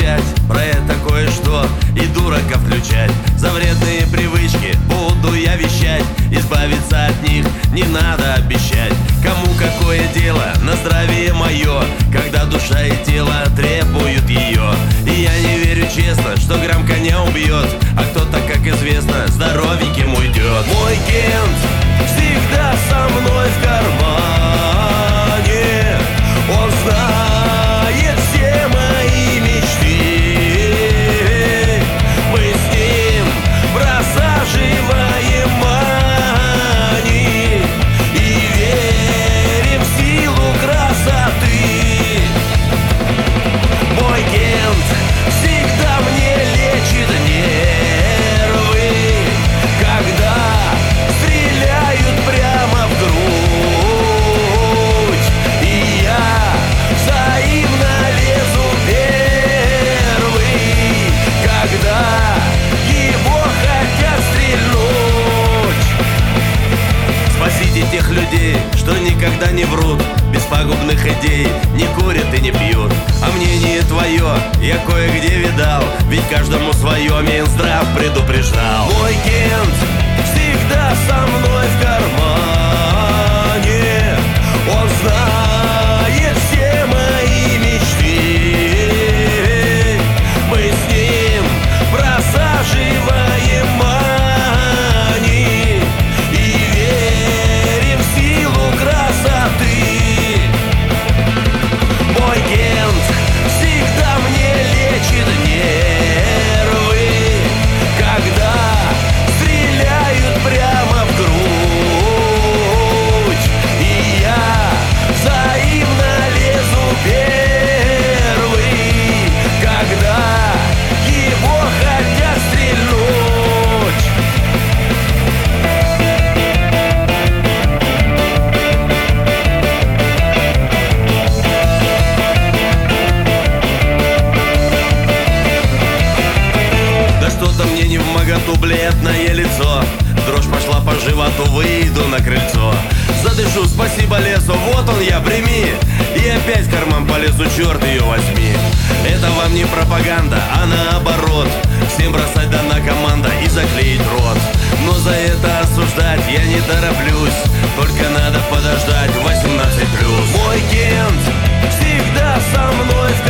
молчать про это кое-что и дурака включать. За вредные привычки буду я вещать, избавиться от них не надо обещать. Кому какое дело на здравие мое, когда душа и тело требуют ее. И я не верю честно, что грамм коня убьет, а кто-то, как известно, здоровеньким уйдет. Мой Кент всегда со мной в кармане, он знает все мои мечты. Мы с ним просаживаем мани и верим в силу красоты. Мой Кент всегда мне лечит нервы, когда стреляют прямо в грудь, и я взаимно лезу первый, когда его хотят стрельнуть. Спасите тех людей, что никогда не врут, без пагубных идей не курят и не пьют. А мнение твое я кое-где видал, ведь каждому свое Минздрав предупреждал. Мой Кент всегда со мной в кармане, он знает все мои мечты. Мы с ним просаживаем мани и верим в силу красоты. Мой Кент всегда мне лечит нервы, когда стреляют прямо в грудь, и я взаимно лезу первый, когда его хотят стрельнуть. Да что-то мне не вмоготу бледное лицо, дрожь пошла по животу, выйду на крыльцо. Задышу, спасибо лесу, вот он я, прими. И опять в карман полезу, черт ее возьми. Это вам не пропаганда, а наоборот, всем бросать дана команда и заклеить рот. Но за это осуждать я не тороплюсь, только надо подождать 18+. Мой Кент всегда со мной в